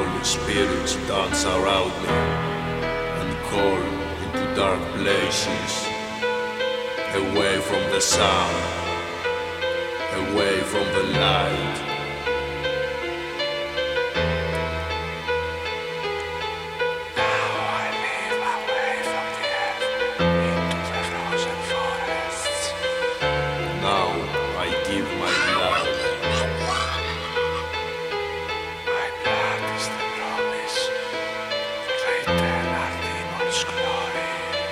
unholy spirits dance around me and call into dark places, away from the sun, away from the light. Now I give my blood. My blood is the promise for the eternal demon's glory.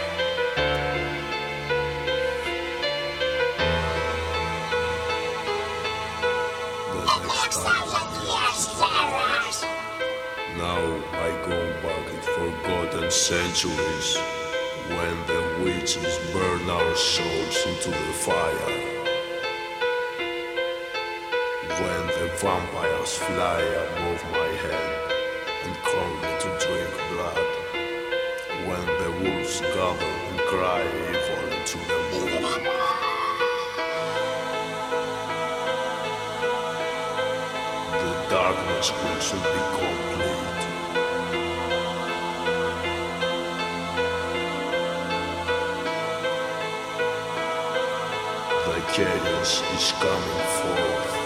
The next time. Now I go back in forgotten centuries when the witches burn our souls into the fire. When the vampires fly above my head and call me to drink blood. When the wolves gather and cry evil into the moon. The darkness will soon be complete. The chaos is coming forth.